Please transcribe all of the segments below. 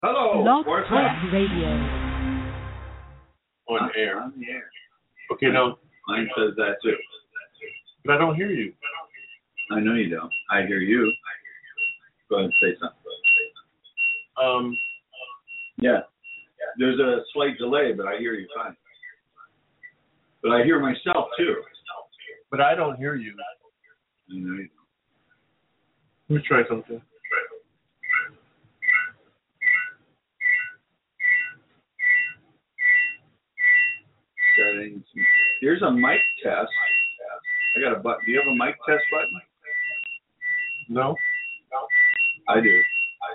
Hello. Blog Where's Talk that? Radio. On air. On the air. Okay, now, Mine says that too. but I don't hear you. I know you don't. I hear you. Go ahead and say something. Yeah. There's a slight delay, but I hear you fine. But I hear myself too. But I don't hear you. I know you don't. Let me try something. Settings. Here's a mic test. I got a button. Do you have a mic test button? No? I do. It's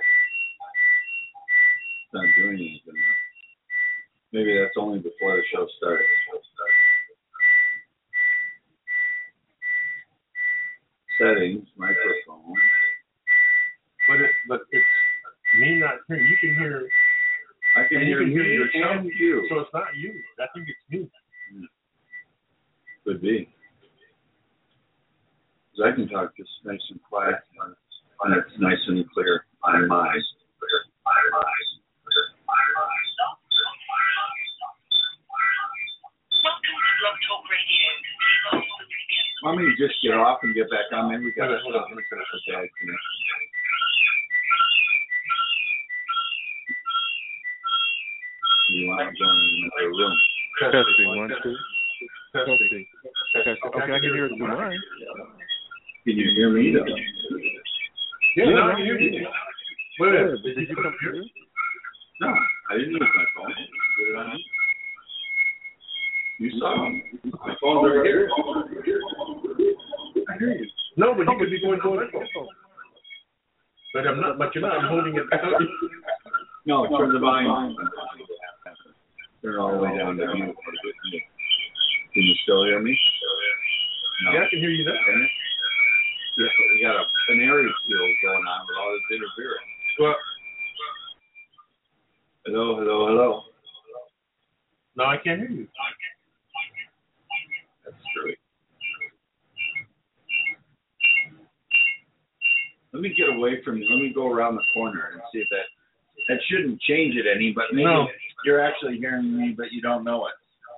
not doing anything now. Maybe that's only before the show starts. Settings, microphone. But it's me not hearing. You can hear. I can And hear you can hear me yourself. and you. So it's not you. I think it's me. Could be. Because I can talk just nice and quiet when it's nice and clear on my eyes. Want me to just get off and get back on? Maybe we got to Hold on. Let me finish a bad connection. You want to go in another room? Testing, 1, 2. Testing. Testing. Okay, I can hear it through mine. Can you hear me though? Yeah, now I can hear you. Wait a minute. Did you come through? No, I didn't use my phone. Put it on me. You saw me. My phone's right here. I hear you. No, but you could be going to my phone. But I'm not. But you're not. I'm holding it. No, turn the volume. Turn it all the way down to mute. Can you still hear me? No. Yeah, I can hear you now. Yeah, but we got a canary field going on with all this interference. Well, Hello. no, I can't hear you. That's true. Let me get away from you. Let me go around the corner and see if that shouldn't change it any, but maybe No. you're actually hearing me, but you don't know it.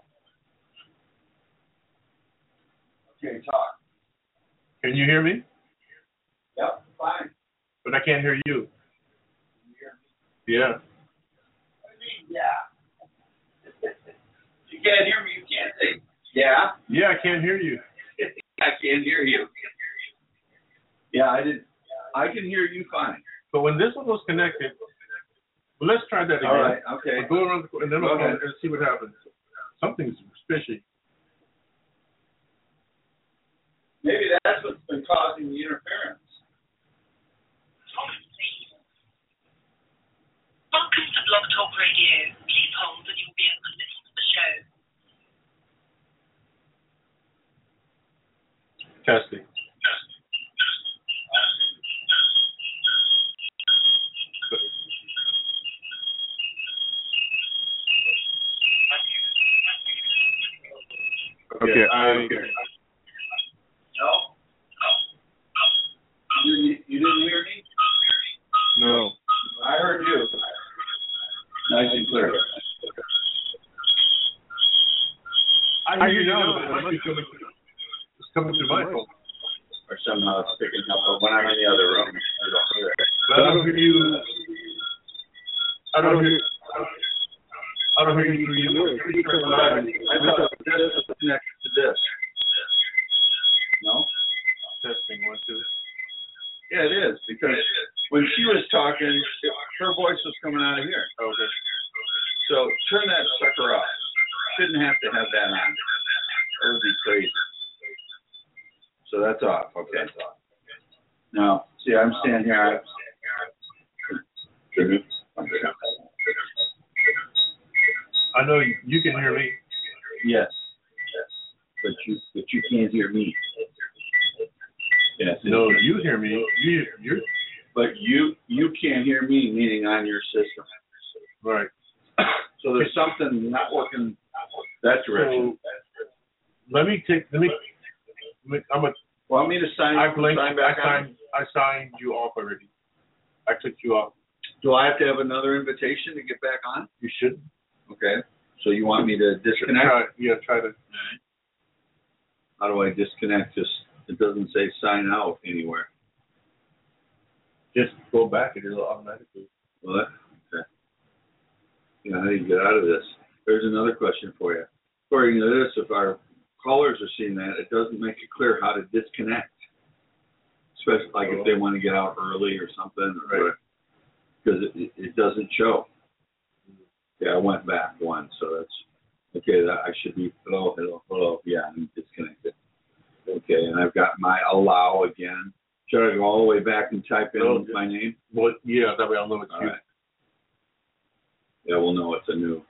Okay, talk. Can you hear me? Yep, fine. But I can't hear you. You hear me? Yeah. What do you mean, yeah? You can't hear me, you can't say, yeah? Yeah, I can't hear you. I can't hear you. Yeah, I can hear you fine. But when this one was connected, well, let's try that again. All right, okay. We'll go around the corner and then Go we'll ahead. and see what happens. Something's fishy. Maybe that's what's been causing the interference. Welcome to Blog Talk Radio. Please hold and you'll be able to listen to the show. Testing. Okay, No? You didn't hear me? No. I heard you. Nice and clear. I hear you now, but it must be coming. It's coming through my phone. Or somehow it's picking up, but when I'm in the other room, I don't hear it. But I don't hear you. I don't hear. I don't hear you through you. I thought this was connected to this. No? Testing 1, 2. Yeah, it is, because when she was talking, her voice was coming out of here. Okay. So turn that sucker off. Shouldn't have to have that on. That would be crazy. So that's off. Okay. Now, see, I'm standing here. I know you can hear me. Yes. But you can't hear me. Yes. No, you hear me. You're But you can't hear me, meaning on your system. right. So there's something not working that direction. So, I'm a. Want me to sign back on? I signed you off already. I took you off. Do I have to have another invitation to get back on? You should. Okay. So you want me to disconnect? Try to. How do I disconnect? Just, it doesn't say sign out anywhere. Just go back and it'll automatically. Well, okay. Yeah, how do you get out of this? There's another question for you. According to this, if our callers are seeing that, it doesn't make it clear how to disconnect. Especially like if they want to get out early or something. Right. Because it doesn't show. Yeah, I went back one, so that's okay. That I should be hello. Yeah, I'm disconnected. Okay, and I've got my allow again. Should I go all the way back and type in my name? Well, yeah, that way I'll know it's All you. right. Yeah, we'll know it's a new.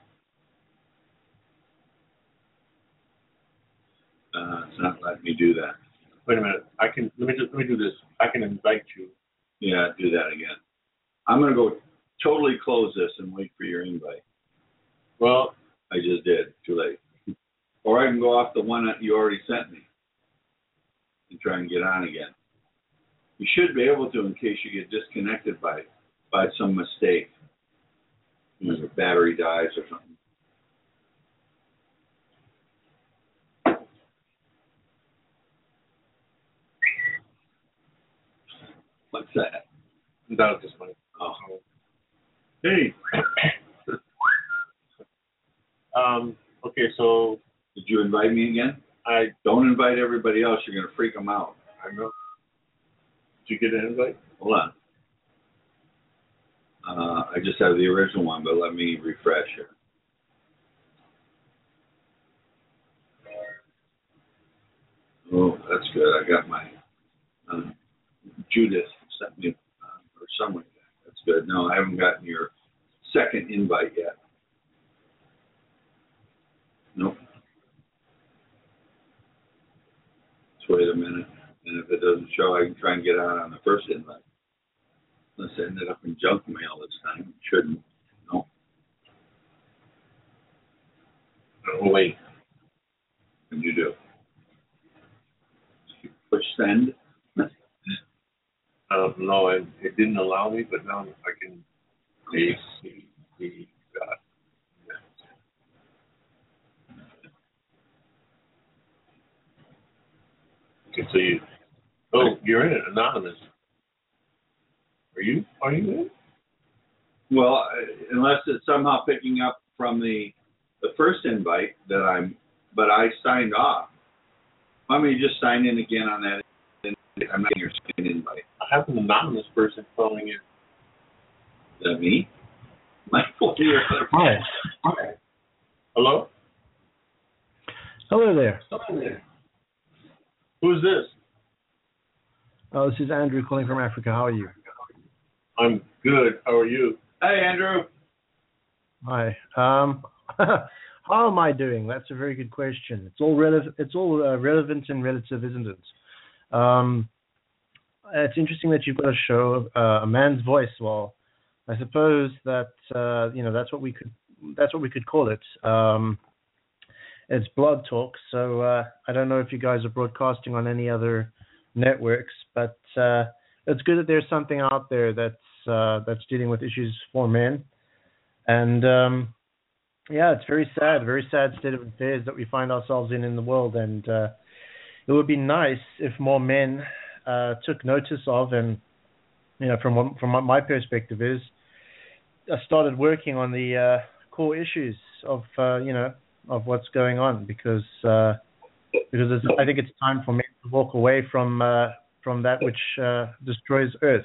It's not letting me do that. Wait a minute. Let me do this. I can invite you. Yeah, do that again. I'm gonna go totally close this and wait for your invite. Well, I just did. Too late. Or I can go off the one that you already sent me and try and get on again. You should be able to in case you get disconnected by some mistake. You know, your battery dies or something. What's that? that was just funny. Oh. Hey. Okay, so Did you invite me again? I Don't invite everybody else. You're going to freak them out. know. Did you get an invite? Hold on. I just have the original one, but let me refresh here. Oh, that's good. I got my Judith sent me or someone. That's good. No, I haven't gotten your second invite yet. Nope. Let's wait a minute, and if it doesn't show, I can try and get on the first invite. Unless it ended up in junk mail this time. It shouldn't. No. Oh, wait. What did you do? Push send. No, it didn't allow me, but now I can see the. Okay, so you. Oh, you're in it, anonymous. Are you? Are you in? Well, unless it's somehow picking up from the first invite but I signed off. Why don't you just sign in again on that? I'm not your second invite. I have an anonymous person calling in. Is that me? My phone here. Hi. Hello? Hello there. Who's this? This is Andrew calling from Africa. How are you? I'm good. How are you? Hey, Andrew. Hi. How am I doing? That's a very good question. It's all relevant and relative, isn't it? It's interesting that you've got a show, a man's voice. Well, I suppose that that's what we could call it. It's Blog Talk. So I don't know if you guys are broadcasting on any other networks, but it's good that there's something out there that's dealing with issues for men. And yeah, it's very sad state of affairs that we find ourselves in the world. And it would be nice if more men took notice of, and from what my perspective is, started working on the core issues of of what's going on, because I think it's time for men to walk away from that which destroys Earth.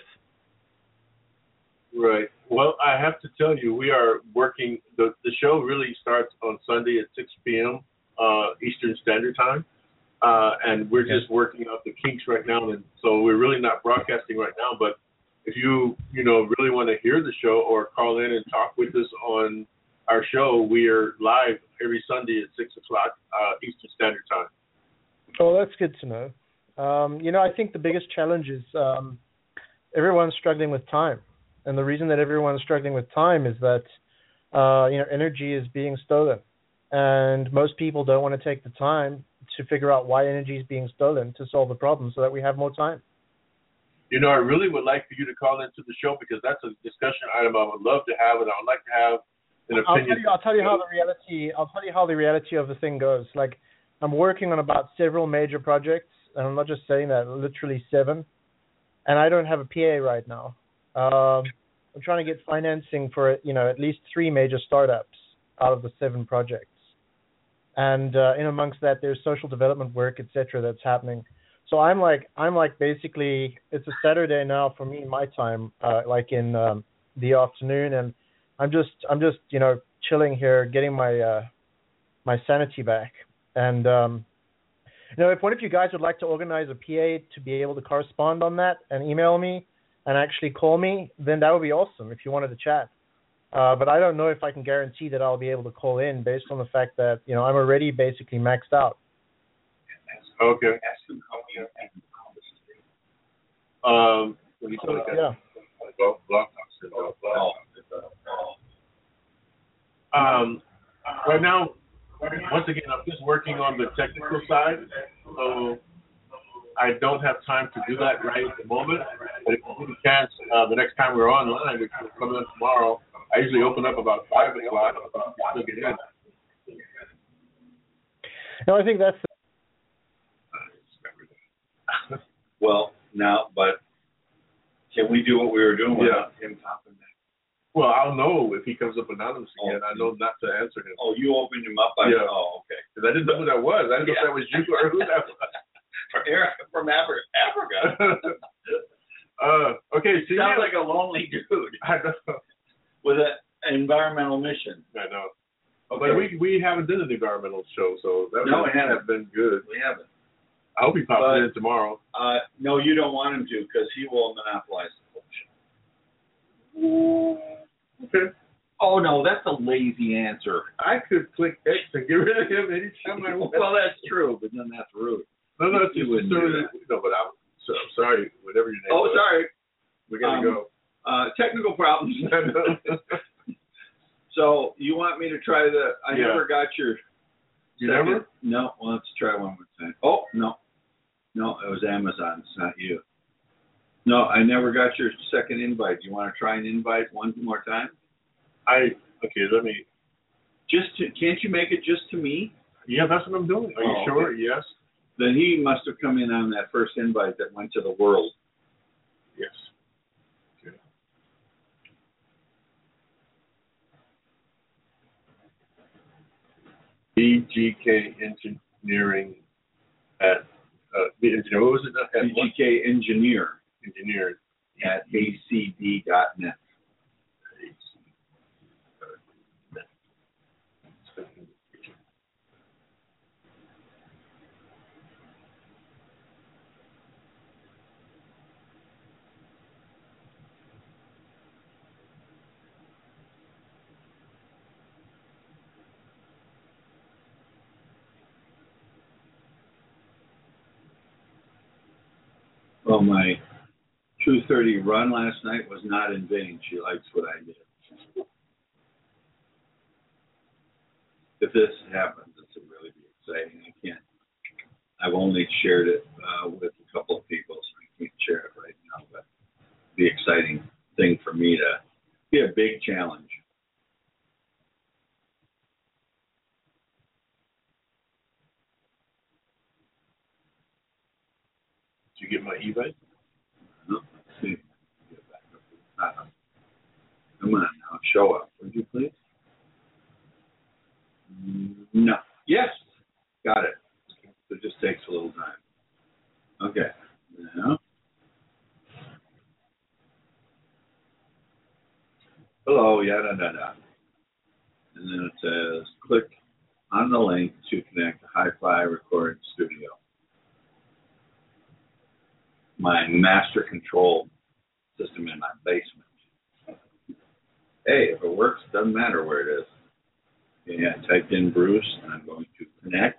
Right. Well, I have to tell you, we are working. The show really starts on Sunday at 6 p.m. Eastern Standard Time, and we're just working out the kinks right now. And so we're really not broadcasting right now. But if you really want to hear the show or call in and talk with us on our show, we are live every Sunday at 6 o'clock Eastern Standard Time. Oh, that's good to know. I think the biggest challenge is everyone's struggling with time. And the reason that everyone's struggling with time is that, energy is being stolen. And most people don't want to take the time to figure out why energy is being stolen to solve the problem so that we have more time. I really would like for you to call into the show because that's a discussion item I would love to have, and I would like to have an opinion. I'll tell you how the reality of the thing goes. Like, I'm working on about several major projects, and I'm not just saying that, literally 7, and I don't have a PA right now. I'm trying to get financing for at least 3 major startups out of the 7 projects, and in amongst that, there's social development work, etc. that's happening. So I'm like basically, it's a Saturday now for me, my time, like in the afternoon, and I'm just chilling here, getting my my sanity back. And if one of you guys would like to organize a PA to be able to correspond on that and email me and actually call me, then that would be awesome if you wanted to chat. But I don't know if I can guarantee that I'll be able to call in based on the fact that I'm already basically maxed out. Okay. Yeah. Right now, once again, I'm just working on the technical side, so I don't have time to do that right at the moment. But if you get a chance, the next time we're online, which will come in tomorrow, I usually open up about 5 o'clock. So get in. No, I think that's. Well, now, but can we do what we were doing without him talking back? Well, I'll know if he comes up anonymous again. I know not to answer him. Oh, you opened him up by Oh, okay. Because I didn't know who that was. I didn't know if that was you or who that was. From Africa. Okay, see, sounds like a lonely dude. I know. With an environmental mission. I know. Okay. But we haven't done an environmental show, so that would have been good. We haven't. I hope he pops in tomorrow. No, you don't want him to because he will monopolize the whole show. Okay. Oh, no, that's a lazy answer. I could click X and get rid of him anytime I want. Well, that's true, but then that's rude. No, it's just no, but I'm sorry, whatever your name was. Oh, sorry. We got to go. Technical problems. So, you want me to try I never got your... You never? No, well, let's try one more time. Oh, no. No, it was Amazon. It's not you. No, I never got your second invite. Do you want to try an invite one more time? Let me. Can't you make it just to me? Yeah, that's what I'm doing. Are you sure? Okay. Yes. Then he must have come in on that first invite that went to the world. Yes. Okay. BGK Engineering at what was it? BGK Engineering at acd.net. Well, my 2:30 run last night was not in vain. She likes what I did. If this happens, it will really be exciting. I've only shared it with a couple of people, so I can't share it right now, but it'll be an exciting thing for me to be a big challenge. Did you get my e-bike? No, let's see. Get back up. Come on now, show up, would you please? No. Yes, got it. It just takes a little time. Okay. Now. Hello, yada, da, da. And then it says, click on the link to connect to Hi-Fi Recording Studio. My master control system in my basement. Hey, if it works, doesn't matter where it is. Okay, I typed in Bruce, and I'm going to connect.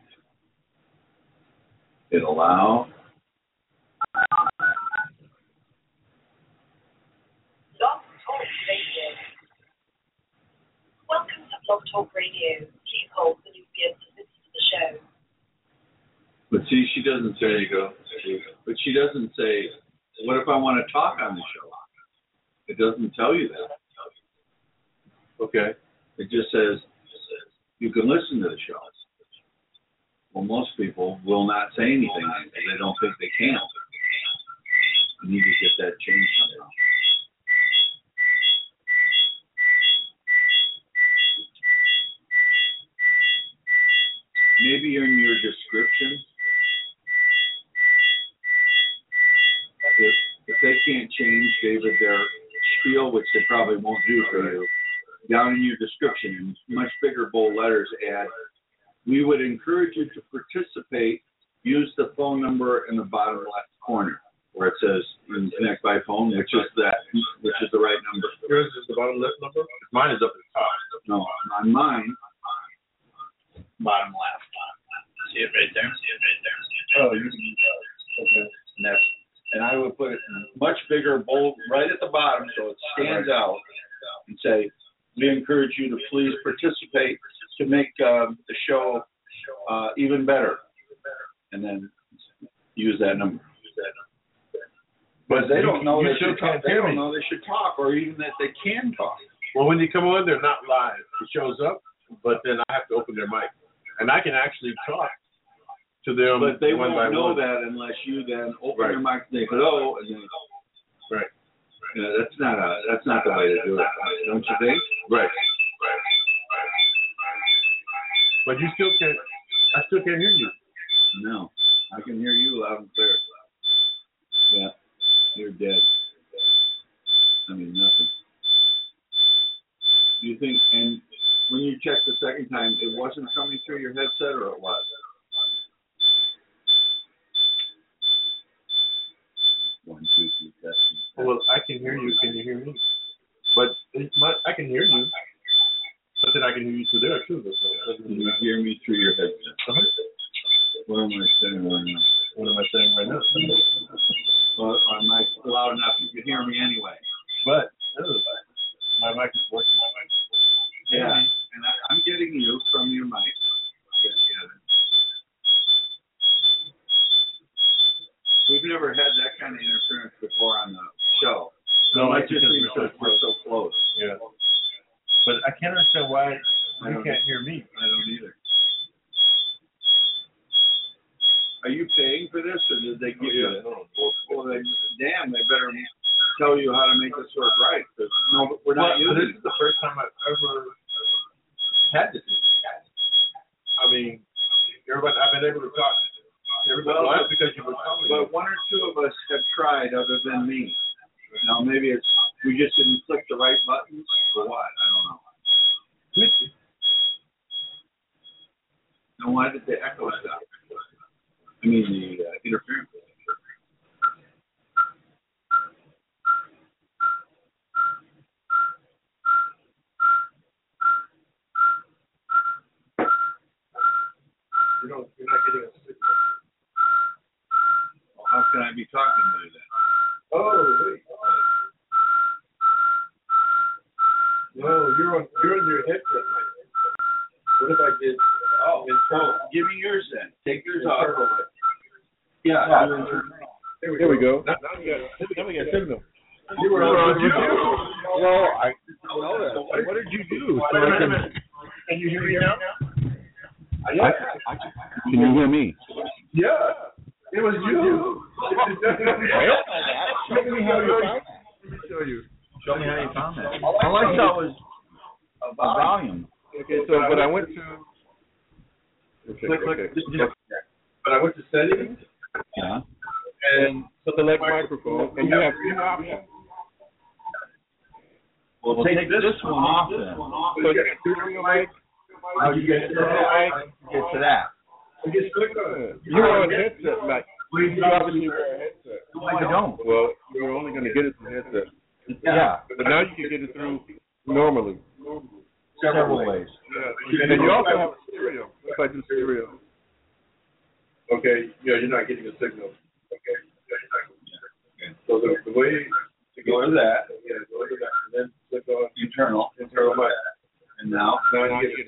Hit allow. Blog Talk Radio. Welcome to Blog Talk Radio. Please hold and you'll be able to listen to the show. But see, she doesn't say, but she doesn't say What if I want to talk on the show? It doesn't tell you that. Okay. It just says you can listen to the show. Well, most people will not say anything because they don't think they can. You need to get that changed somehow. Maybe in your description, if they can't change, David, their spiel, which they probably won't do for you, down in your description, in much bigger bold letters, add, we would encourage you to participate. Use the phone number in the bottom left corner where it says connect by phone, which is the right number. Yours is the bottom left number? Mine is up at the top. No, on mine, Bottom left. See it right there? oh, you can use that. Okay. And I would put it in much bigger, bold, right at the bottom so it stands out and say, we encourage you to please participate to make the show even better. And then use that number. But they don't know they should talk. They don't know they should talk, or even that they can talk. Well, when you come on, they're not live. It shows up, but then I have to open their mic. And I can actually talk to them. But they one won't by know one. that unless you then open Right. your mic and say hello, and then. Right. That's not the way to do it, don't you think? Right. But you still can't. I still can't hear you. No, I can hear you loud and clear. Yeah, you're dead. I mean, nothing. Do you think, and when you checked the second time, it wasn't coming through your headset, or it was? One, two, three, testing. Well, I can hear you. Can you hear me? But I can hear you. But then I can hear you through there too. Can you hear me through your headset? What am I saying right now? What am I saying right now? Well, am I loud enough you can hear me anyway? But my mic is working. Yeah, and I'm getting you from your mic. We've never had that kind of interference before on the show. No, it just means because we're so close. Yeah. But I can't understand why you can't hear me. I don't either. Are you paying for this, or did they give you it? Well, they better tell you how to make this work right, because we're not using this it. is the first time I've ever had this. I mean, everybody, I've been able to talk. Everybody, well, that's because you were telling me. But one or two of us have tried other than me. Now, maybe it's we just didn't click the right buttons, or what? I don't know. Now, why did the echo stop? I mean, the interference. You're not getting a signal. Well, how can I be talking to you then? Oh, wait. No, you're on your headset, Mike. What if I did internal? Give me yours then. Take yours Internal, off. Mike. Yeah. There we go. Now we got signal. You were on with you. Well, I don't know that. What did you do? Can you hear me now? Can you hear me? Yeah. It was you. Show me how you found it. Let me show you. Show me how you found that. All I saw was a volume. Okay, so but I went to. Okay, okay. But I went to settings. Yeah. And Select microphone, and you have two options. Well, take this one off then. So you get stereo mic. How do you get to that? Get to that. You're on headset, Mike. You obviously wear a headset. I don't. Well, you're only going to get it through headset. Yeah. But now you can get it through normally. Several ways. Yeah. And then you also have a stereo. If I do stereo. Okay, yeah, you're not getting a signal. Okay. So the way to Go to that. Yeah, go to that, and then click on Internal. mic. And now you get it.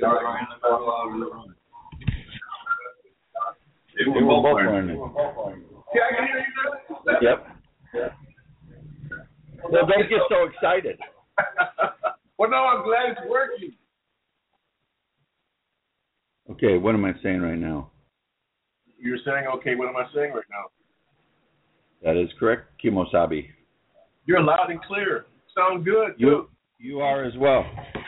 We're both learning. Yeah, I can hear you. Yep. don't get so excited. Well, no, I'm glad it's working. Okay, what am I saying right now? You're saying, okay, what am I saying right now? That is correct, Kimosabi. You're loud and clear. Sound good, too. You are as well.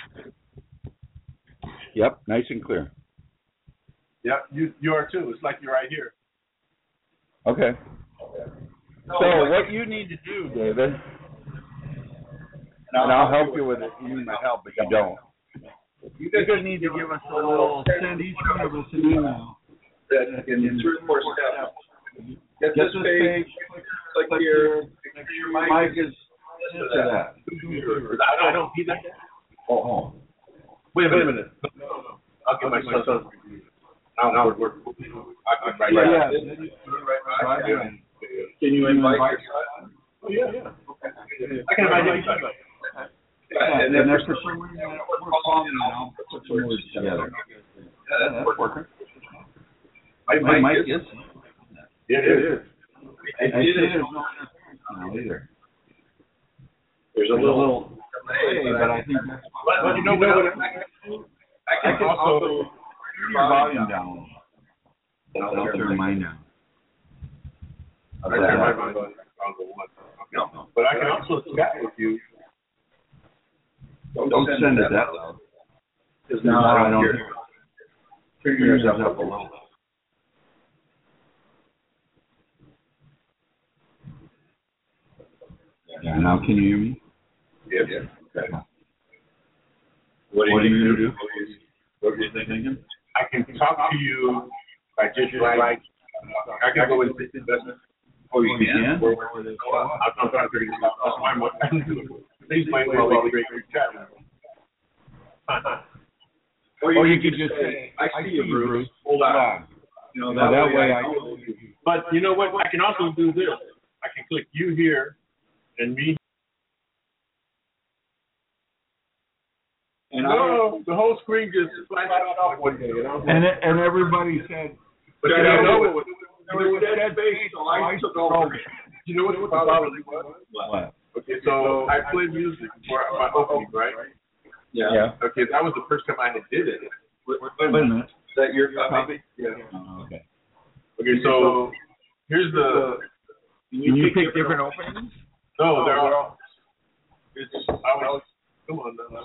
Yep, nice and clear. Yep, you are too. It's like you're right here. Okay. So what you need to do, David, and I'll help you with it. You need my help, but you don't. You just need to give us a little, send each one of us an email. That in 3 or 4 steps. Get Get this page, click here, make sure your mic is to that. I don't see that. Oh. Wait a minute. No. I'll get my son. Now we're I can write Yeah. Can you invite your son? Oh, yeah. I can invite anybody. And then for some reason we're calling and I'll put some words together. Yeah, that's working. My mic is. Yeah, it is. I see there's no interference now either. There's a little delay, but I think that's fine. But you know what I can also turn your volume down. I'll turn mine down. I turn my volume down to 1. No. But I can also chat with you. Don't send it that loud. Because now I don't hear it. Turn yours up a little. Yeah, now can you hear me? Yes. Okay. What are you going to do? What are you thinking? I can talk to you by just like I can go into investment. Oh, you can? I'm trying to figure this out. That's why I'm doing. Things might well be great chat. Or you could just say, I see you, Bruce. Hold on. You know, that way I know you. But you know what? I can also do this. I can click you here and me. And no, the whole screen just flashed off one day. And everybody said, but you know what? There was dead space, so I took over. You know what the problem was? What? Okay, so I played music for my opening, right? Yeah. Okay, that was the first time I did it. Wait a minute. Is that your copy? Yeah. Oh, okay. Okay, so here's the. Can you pick different openings? No, they're all. Come on now.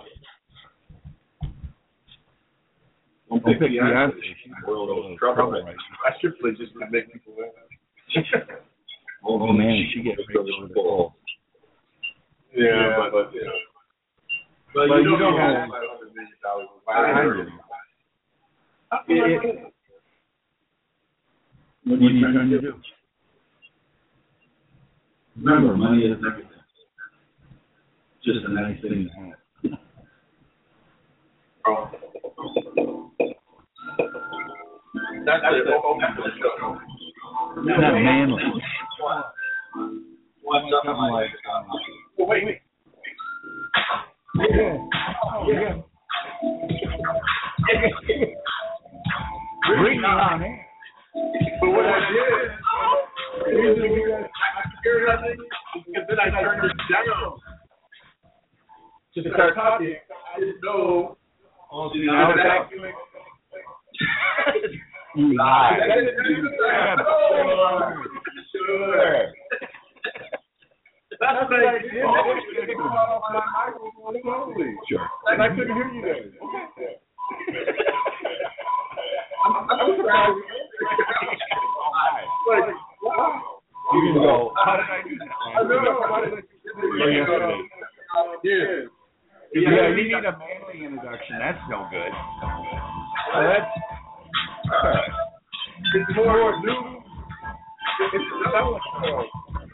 Don't pick the answer. World of trouble right now. I should play just to make people laugh. Oh man, she gets full. Yeah, but you don't have $500 million. What are you trying to do? Remember, money is everything. Just a nice thing to have. That's not manly. What's something like wait. Yeah. Bring it on in. But what I did, I figured nothing, because then I turned it down to start talking. I didn't know. You lie. That's what I did. Sure. And I couldn't hear you then. I'm surprised. Like, wow. You can go, how did I do that? I know. How did I do that? Yeah. Yeah, you need a manly introduction. That's no good. That's it's more new. It's that much more.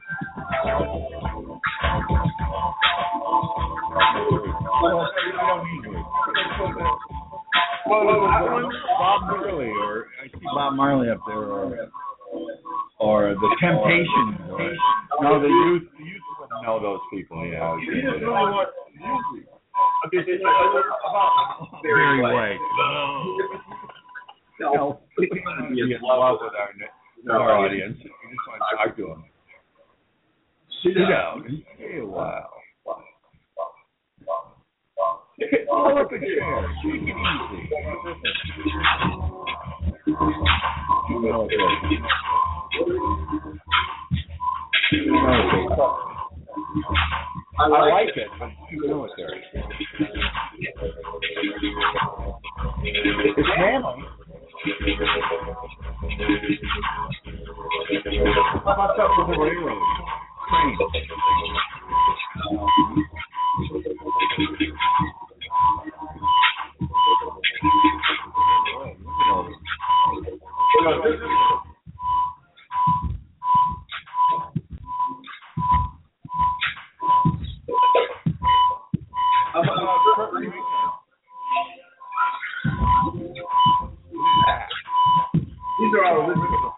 Bob Marley, or I see Bob Marley up there, or the Temptations. No, the youth wouldn't know those people. Yeah. You just really want music. Okay, Very white. No, we want to be in love with our audience. We just want to talk to them. Sit down and stay a while. Pull up a chair. Take it easy. I like it, but it's military. It's manly. How about that with the railroad? Train. These are all original.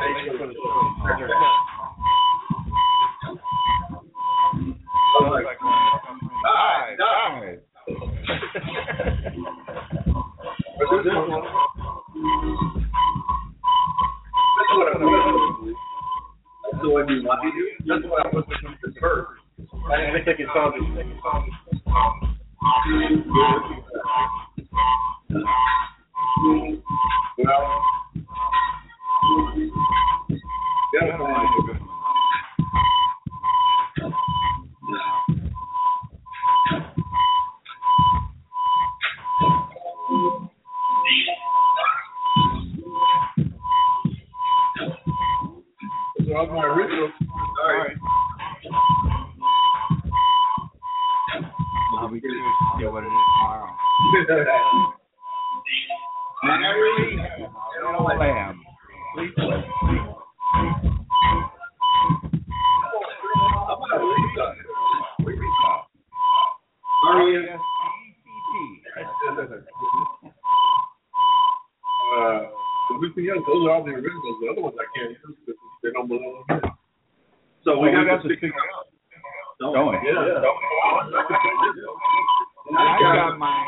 That's the one you want to do? That's what I was thinking first. I think it's on this thing. Well, gotta find a good one. So on my original. Sorry. I'll be curious to see what it is tomorrow. Mary and Lamb. Please wait. Those are all the originals. The other ones I can't use because they don't belong. So we got to figure out. Don't we? Yeah. I got my.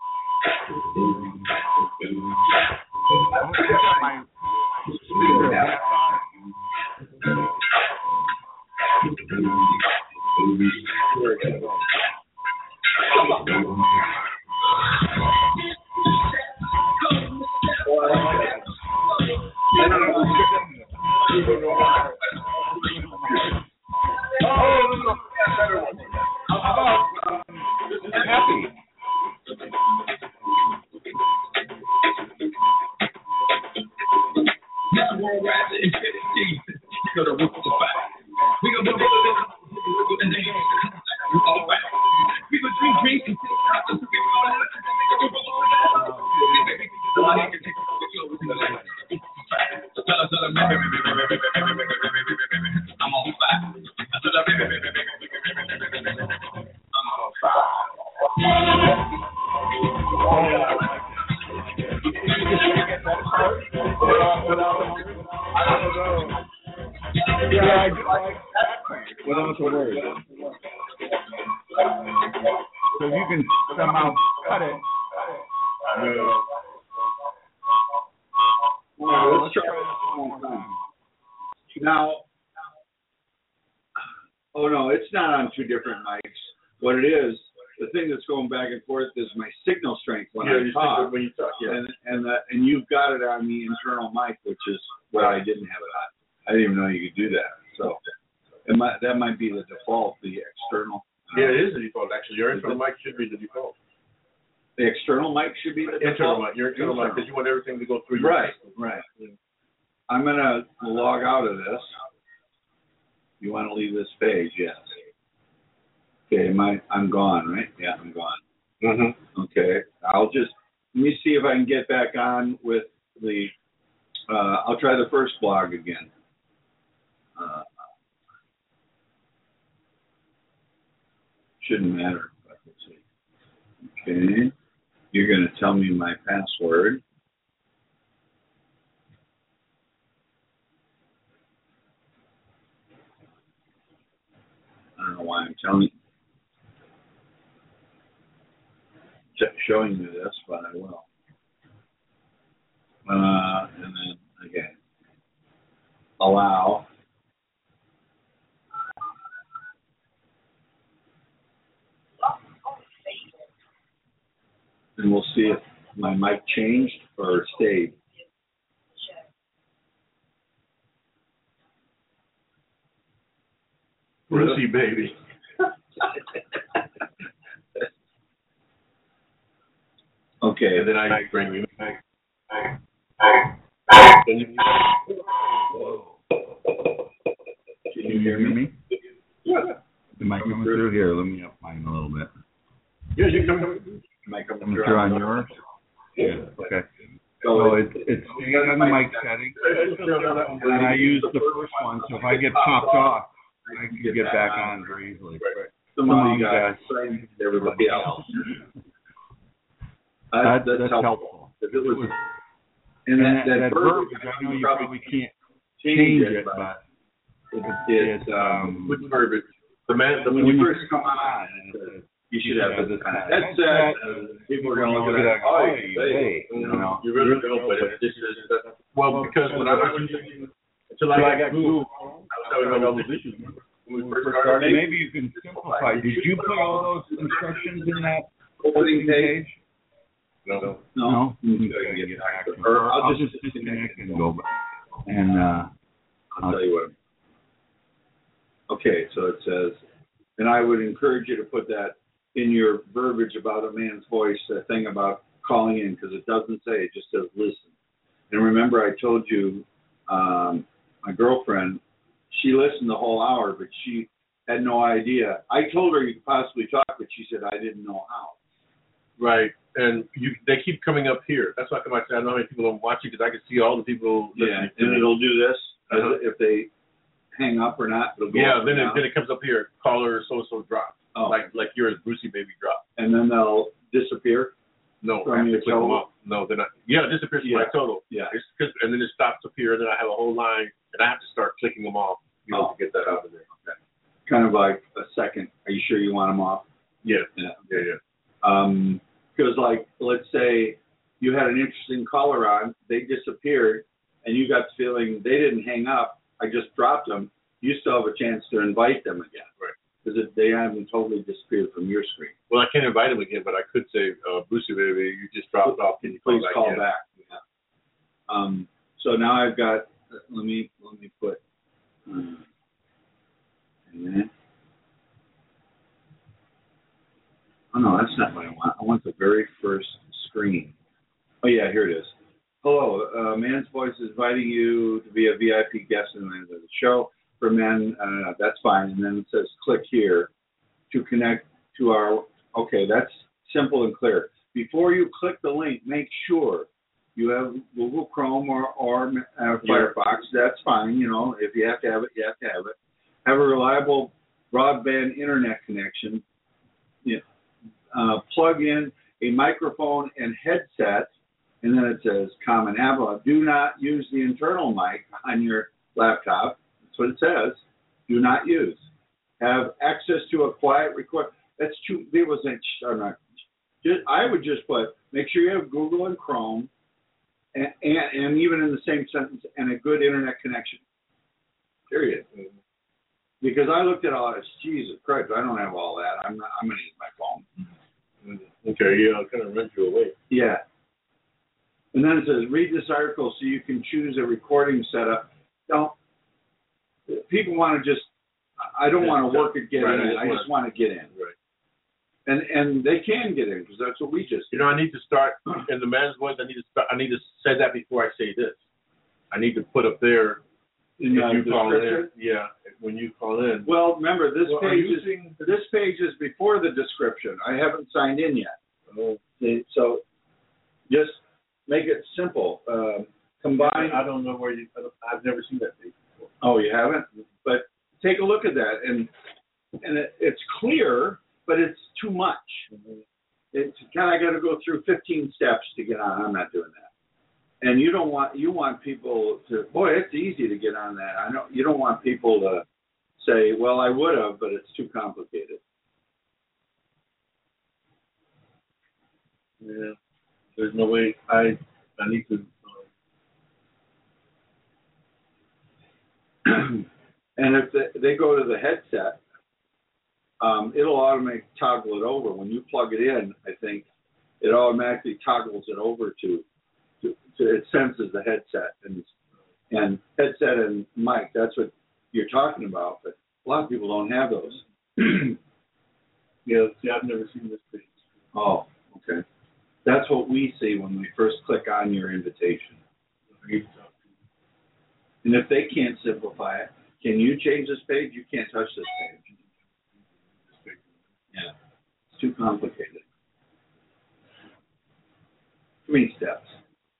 Happy. Without the word. So if you can somehow cut it. Let's try this one more time. Now, oh no, it's not on two different mics. What it is, the thing that's going back and forth is my signal strength when I talk. When you talk, yeah. And you've got it on the internal mic, which is what I didn't have it on. I didn't even know you could do that. So that might be the default, the external. Yeah, it is the default, actually. Your internal mic should be the default. The external mic should be the Internal default? mic, your internal mic, because you want everything to go through your Right, system. right. Yeah. I'm going to log out of this. You want to leave this page? Yes. Okay, I'm gone, right? Yeah, I'm gone. Mm-hmm. Okay, let me see if I can get back on with the, I'll try the first blog again. Shouldn't matter, but let's see. Okay, you're going to tell me my password. I don't know why I'm showing you this, but I will. And then again, allow. and we'll see if my mic changed or stayed. Brucey, baby. Okay. And then I bring you back. Can you hear me? Yeah. Am I coming through here? Let me up mine a little bit. Yeah, you come. Am I coming Coming through through on yours? Yeah. Okay. So So it's staying on the mic setting, and then I use the first one. So if I get popped off, I can get back on very easily. some Come of on, you guys, guys. everybody else. That's helpful. If it was, And and that verbiage, I know you probably can't change it, but it's Which verbiage? when you first come on, you should have this kind of headset. People are going to look at that. Oh, hey, you know. You really don't, but this is well, because when I was using until I got Google, I was having all these issues. When we first started, Maybe you can simplify. Did you put all those instructions in that opening page? no. No. Okay, get back to it. Or I'll just disconnect and go back. And I'll tell you what. Okay, so it says, and I would encourage you to put that in your verbiage about a man's voice, the thing about calling in, because it doesn't say, it just says listen. And remember, I told you, my girlfriend, she listened the whole hour, but she had no idea. I told her you could possibly talk, but she said I didn't know how. Right, and they keep coming up here. That's why I say I know how many people are watching because I can see all the people listening. Yeah, and it'll do this if they hang up or not. It'll go up then and down. it comes up here. Caller so drop. Oh. Like yours, Brucey baby drop. And then they'll disappear. No, From I have to your click them total? off. No, they're not. Yeah, it disappears from my total. Yeah. And then it stops up here, and then I have a whole line, and I have to start clicking them off, to get that out of there. Okay. Kind of like a second. Are you sure you want them off? Yeah. Yeah. Because like, let's say you had an interesting caller on, they disappeared, and you got the feeling they didn't hang up. I just dropped them. You still have a chance to invite them again. Right. Because they haven't totally disappeared from your screen. Well, I can't invite them again, but I could say, Brucey baby, you just dropped off. Can you Please back call in? back. Yeah. So now I've got. Let me put. Oh no, that's not what I want. I want the very first screen. Oh yeah, here it is. Hello, Man's Voice is inviting you to be a VIP guest in the show for men. That's fine. And then it says click here to connect to our. Okay, that's simple and clear. Before you click the link, make sure you have Google Chrome or Firefox. That's fine. You know, if you have to have it, you have to have it. Have a reliable broadband internet connection. Yeah. Plug in a microphone and headset, and then it says common ABLA. Do not use the internal mic on your laptop. That's what it says. Do not use. Have access to a quiet record. That's too. People say, I would just put, make sure you have Google and Chrome, and even in the same sentence, and a good internet connection. Period. Because I looked at all this, Jesus Christ, I don't have all that. I'm going to use my phone. Okay, yeah, I'll kind of rent you away. Yeah. And then it says, read this article so you can choose a recording setup. Don't, people want to just, I don't want to work at getting in. I just want to get in. Right. And they can get in because that's what we just did. I need to start in the Man's Voice. I need to say that before I say this. I need to put up there In the you call in. description? Yeah, when you call in. Well, remember, this page is before the description. I haven't signed in yet. So just make it simple. Combine. I don't know where I've never seen that page before. Oh, you haven't? But take a look at that, and it's clear, but it's too much. Mm-hmm. It's kind of got to go through 15 steps to get on. I'm not doing that. And you want people to, boy, it's easy to get on that. I know you don't want people to say, well, I would have, but it's too complicated. Yeah, there's no way. I need to. And if they go to the headset, it'll automatically toggle it over. When you plug it in, I think it automatically toggles it over to it senses the headset and headset and mic. That's what you're talking about, but a lot of people don't have those. Yeah, see, I've never seen this page. Oh, okay. That's what we see when we first click on your invitation. And if they can't simplify it, can you change this page? You can't touch this page. Yeah, it's too complicated. Too many steps.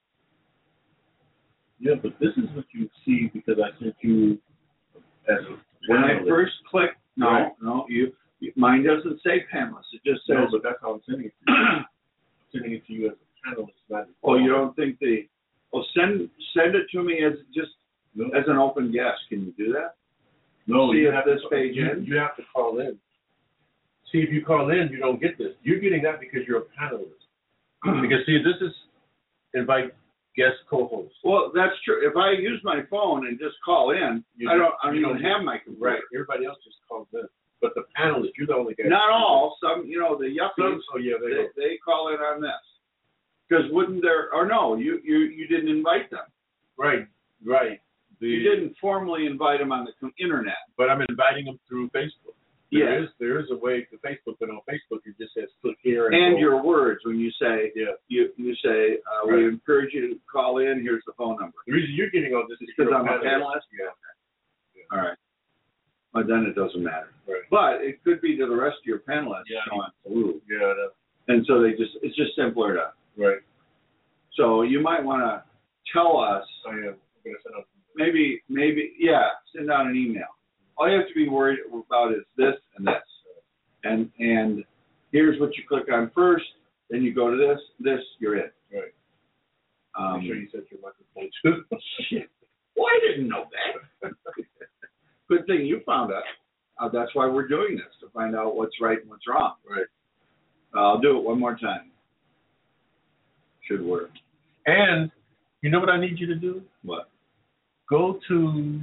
Yeah, but this is what you see because I sent you as a When I first click, no, mine doesn't say panelist. It just says. No, but that's how I'm sending it to you. I'm sending it to you as a panelist, not as Oh, you don't think send it to me as just as an open guest. Can you do that? No, see you if have this to, page ends? You have to call in. See, if you call in, you don't get this. You're getting that because you're a panelist. Because see, this is invite guest co-host. Well, that's true. If I use my phone and just call in, I don't even have my computer. Right. Everybody else just calls in. But the panelist, you're the only guy. Not all. Some, the yuppies. Oh yeah, they call in on this. Because wouldn't there? Or no, you didn't invite them. Right. You didn't formally invite them on the internet. But I'm inviting them through Facebook. There is a way to Facebook, but on Facebook it just says click here and go. Your words when you say you say right. We encourage you to call in. Here's the phone number. The reason you're getting all this is because I'm a panelist. Yeah. All right. But then it doesn't matter. Right. But it could be to the rest of your panelists. Yeah. Ooh. Yeah. And so it's just simpler to. Right. So you might want to tell us. I am. I'm gonna send out. Maybe, send out an email. All you have to be worried about is this and this. And here's what you click on first, then you go to this, you're in. Right. Make sure you set your microphone too. Shit. Well, I didn't know that. Good thing you found out. That's why we're doing this, to find out what's right and what's wrong. Right. I'll do it one more time. Should work. And you know what I need you to do? What? Go to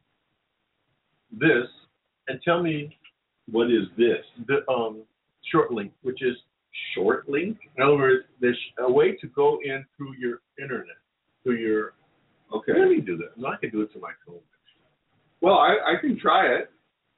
this and tell me what is this? The short link, which is short link. In other words, there's a way to go in through your internet, through your. Okay. Let me do that. No, I can do it to my phone. Well, I can try it.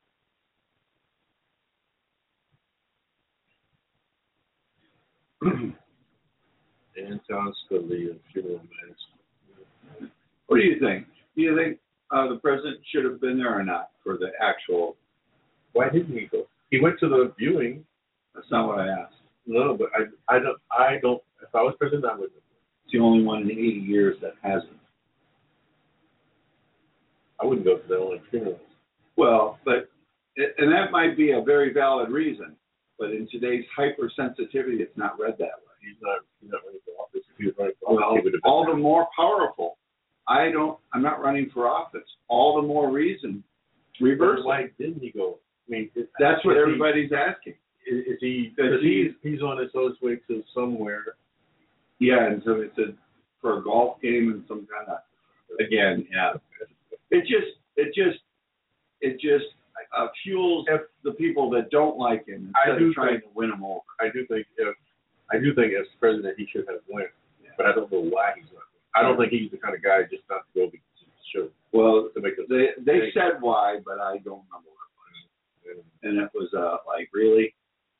Anton Scalia, funeral mass. What do you think? Do you think the president should have been there or not for the actual? Why didn't he go? He went to the viewing. That's not what I asked. No, but I don't. If I was president, I would. It's the only one in 80 years that hasn't. I wouldn't go to the only funerals. Well, and that might be a very valid reason, but in today's hypersensitivity, it's not read that way. He's not running for office. If he was running for office, well, he would have been all the more powerful. I'm not running for office. All the more reason. Reverse. Why didn't he go? I mean, that's what everybody's asking. Is he? Because he's on his way to somewhere. Yeah, and so it's for a golf game and some kind of. Again, yeah. It just fuels the people that don't like him instead of trying to win them over. I do think as president he should have won, but I don't know why he's not. I don't think he's the kind of guy just not to go because it's a show. Well, they said why, but I don't remember what it was. And it was like really.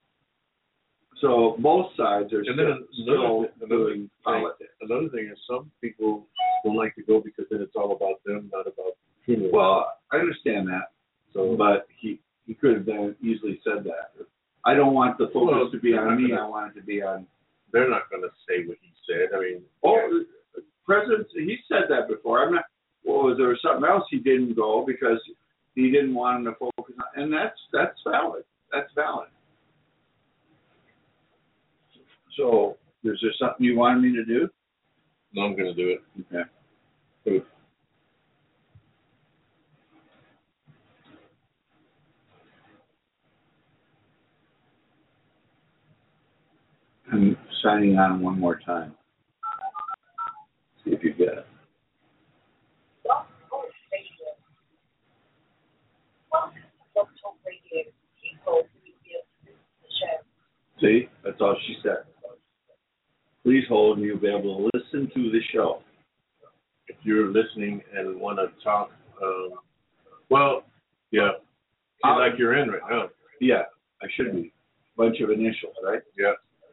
So both sides are still doing politics. Another thing is some people don't like to go because then it's all about them, not about funerals. Well, I understand that. So, but he could have easily said that. I don't want the focus to be on me. I want it to be on. They're not going to say what he said. I mean, President, he said that before. I'm not. Well, was there something else he didn't go because he didn't want him to focus on? And that's valid. That's valid. So, is there something you wanted me to do? No, I'm going to do it. Okay. I'm signing on one more time. See if you get it. See, that's all she said. Please hold, and you'll be able to listen to the show. If you're listening and want to talk, well, yeah, seems like you're in right now. Yeah, I should be. Bunch of initials, right? Yeah.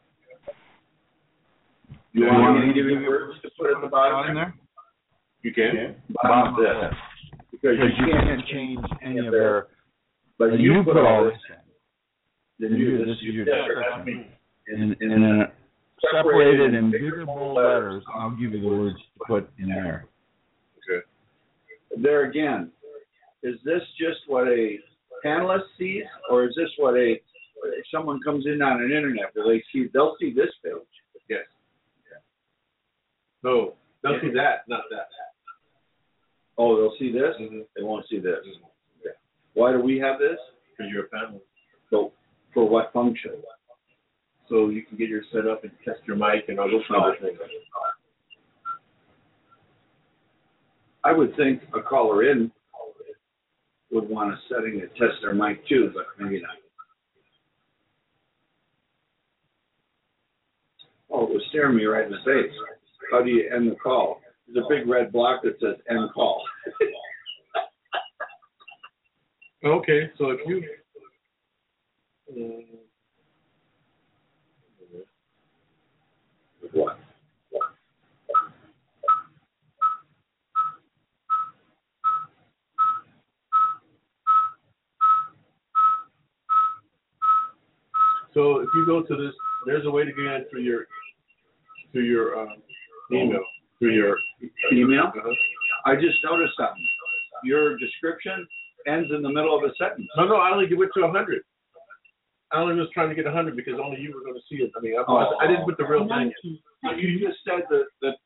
You want me to give you words to put at the bottom there? You can? Bottom of this. Because you can't change any of their. But you put all this in. Then This is your description. And then separated in bigger bold letters, I'll give you the words to put in there. Okay. There again, is this just what a panelist sees, or is this what if someone comes in on an internet, they'll see this page? Yes. No, they'll see that, not that. Oh, they'll see this? Mm-hmm. They won't see this. Okay. Why do we have this? Because you're a panelist. So, for what function? So you can get your setup and test your mic and all those other things. I would think a caller in would want a setting to test their mic too, but maybe not. Oh, it was staring me right in the face. How do you end the call? There's a big red block that says end call. Okay, so if you... What? So if you go to this, there's a way to get in through your email, through your Email? Uh-huh. I just noticed something. Your description ends in the middle of a sentence. No, I only went to 100. I only was trying to get 100 because only you were going to see it. I mean, I didn't put the real thing in. You just said that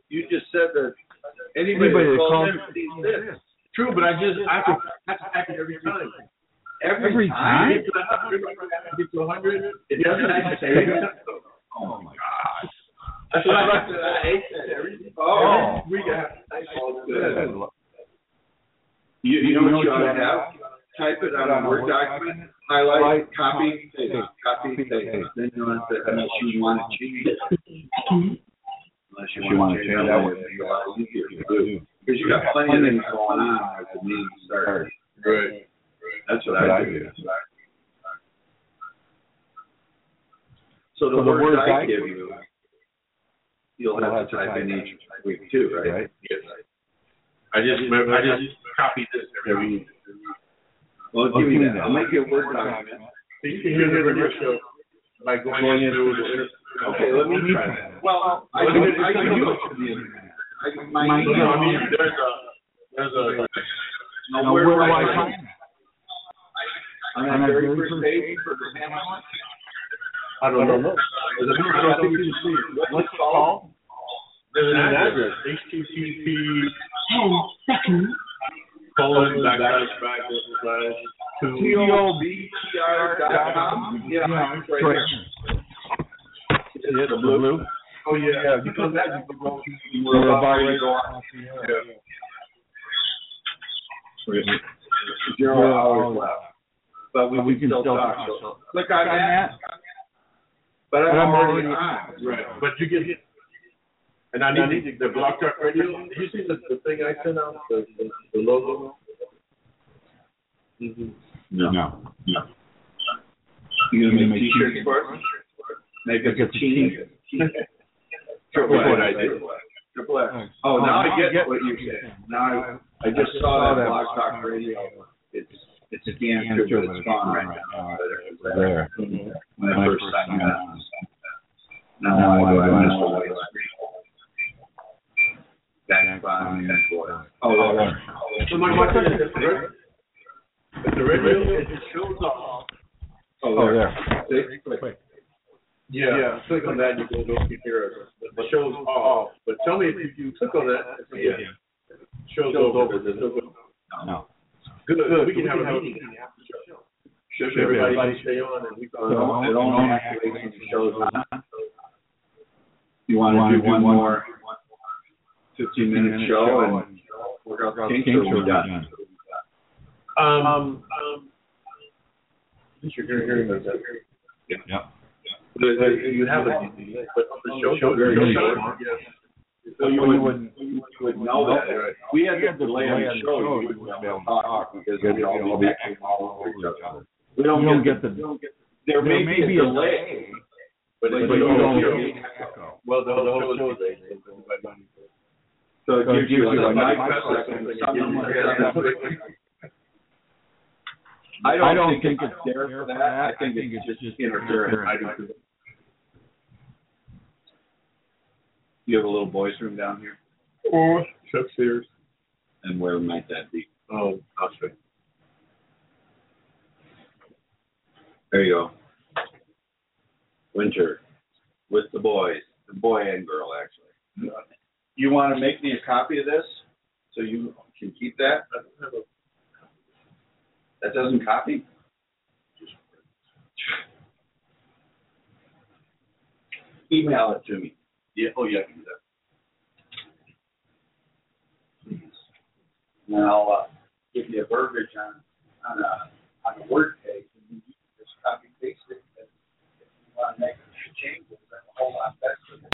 anybody that calls in sees this. True, but I have to hack it every time. Every time? Get to 100, it doesn't say it. Oh my God. That's what I hate that. Every week I have to type all this. You know what you ought to have? Type it on a Word document, highlight, copy, paste, copy, paste. Then you don't have to, unless you want to change it. Unless you want to change that, would be a lot easier to do. Because you got plenty of things going on as the meeting starts. Right. That's what I do. So the words I give you, you'll have to type in each week too, right? Yes. I just copied this every week. Well, give me that. I'll make you a Word document. So you can hear the radio show by going into the Okay, let me try that. Well, I can do it to the internet. There's a now, where do I find that? On that very first page for the panel? I don't know. I don't think you see it. What's it called? There's an address. HTTP. 10 seconds. Colon // TOBTR.com. Yeah, it's right here. Is it the blue? Oh yeah. You come back, you can go. We're about ready to go on. Yeah. 0 hours left. But we can still talk. So click on that. But I'm already on. Right. But you get. And I need the Block Talk Radio. Did you see the thing I sent out? The logo? Mm-hmm. No. You gonna make t-shirts for us? Make us a team. Triple what I do. Triple X. Oh, now I get what you're saying. Now I just saw that Block Talk Radio. It's scanned through, but it's gone right now. There. When I first signed on. Now I know what it's back on. Oh, there. So my question is, if the radio, it shows off. Oh, there. Quick. Yeah, click on that, you can go here. The show's off. But tell me if you click on that, show's over. No. Good. We can have a meeting after the show. Should everybody stay on and we can. It only activates when the show's on. You want to do one more 15-minute show and work out the kinks, or we're done? You're hearing that. Yep. You have a delay, but on the show, very short. Yes. So you would know that. We had the delay on the show. You wouldn't be able to talk because we'd all be echoing all over each other. We don't get the. There may be a delay, but you don't get the echo. Well, the whole show is delayed. So it gives you a microsecond. I don't think it's there for that. I think it's just interference. You have a little boys' room down here? Oh, it's upstairs. And where might that be? Oh, I'll show you. There you go. Winter with the boys, the boy and girl, actually. You want to make me a copy of this so you can keep that? That doesn't copy? Email it to me. Yeah. Oh, yeah, I can do that. And I'll give you a burger, John.